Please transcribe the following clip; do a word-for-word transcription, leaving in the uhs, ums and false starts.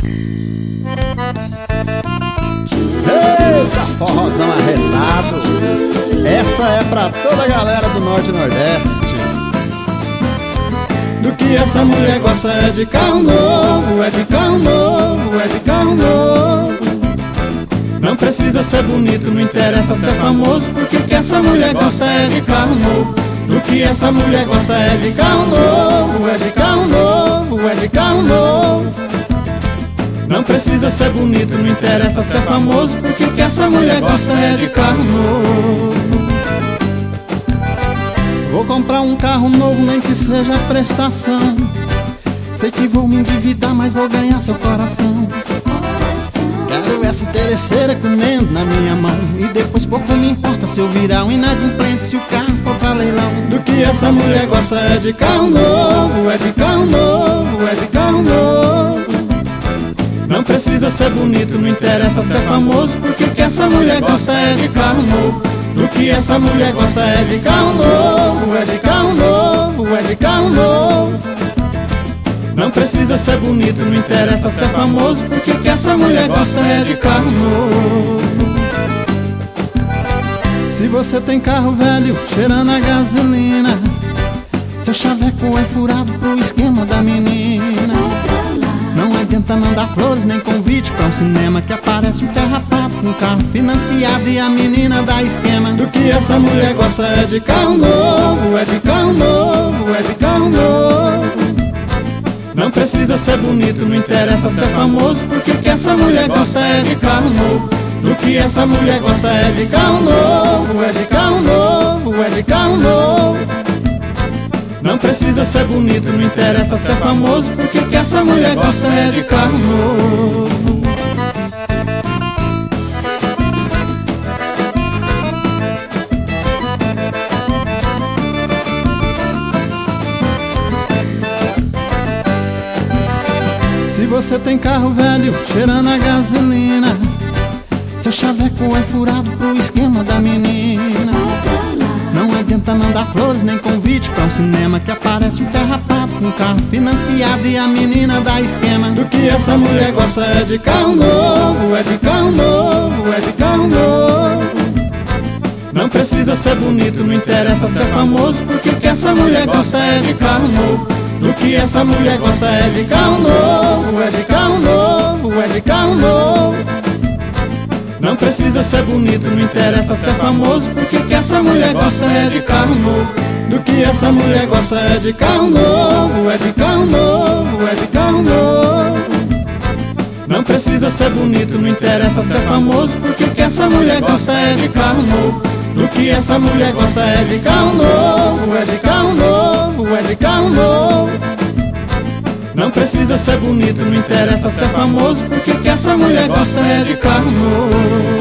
Eita, forrozão arretado. Essa é pra toda a galera do Norte e Nordeste. Do que essa mulher gosta é de carro novo, é de carro novo, é de carro novo. Não precisa ser bonito, não interessa ser famoso, porque o que essa mulher gosta é de carro novo. Do que essa mulher gosta é de carro novo, é de carro novo, é de carro novo. Não precisa ser bonito, não interessa ser famoso, porque o que essa mulher gosta é de carro novo. Vou comprar um carro novo, nem que seja prestação. Sei que vou me endividar, mas vou ganhar seu coração. Quero essa interesseira comendo na minha mão, e depois pouco me importa se eu virar um inadimplente, se o carro for pra leilão. Do que essa mulher gosta é de carro novo, é de carro novo, é de carro novo. Não precisa ser bonito, não interessa ser famoso, porque o que essa mulher gosta é de carro novo. Do que essa mulher gosta é de carro novo, é de carro novo, é de carro novo. Não precisa ser bonito, não interessa ser famoso, porque o que essa mulher gosta é de carro novo. Se você tem carro velho, cheirando a gasolina, seu chaveco é furado pro esquema da menina. Não adianta mandar flores nem convite pra um cinema, que aparece um carrapato com um carro financiado e a menina dá esquema. Do que essa mulher gosta é de carro novo, é de carro novo, é de carro novo. Não precisa ser bonito, não interessa ser famoso, porque o que essa mulher gosta é de carro novo. Do que essa mulher gosta é de carro novo, é de carro novo, é de carro novo. Não precisa ser bonito, não interessa ser famoso, porque o que essa mulher gosta é de carro novo. Se você tem carro velho, cheirando a gasolina, seu chaveco é furado pro esquema da menina. Não adianta mandar flores nem convite pra um cinema, que aparece um carrapato com um carro financiado e a menina dá esquema. Do que essa mulher gosta é de carro novo, é de carro novo, é de carro novo. Não precisa ser bonito, não interessa ser famoso, porque o que essa mulher gosta é de carro novo. Do que essa mulher gosta é de carro novo, é de carro novo, é de carro novo. Não precisa ser bonito, não interessa ser famoso, porque o que essa mulher gosta é de carro novo. Do que essa mulher gosta é de carro novo, é de carro novo, é de carro novo. Não precisa ser bonito, não interessa ser famoso, porque o que essa mulher gosta é de carro novo. Do que essa mulher gosta é de carro novo, é de carro novo, é de carro novo. Não precisa ser bonito, não interessa ser famoso, porque o que essa mulher gosta é de carro novo.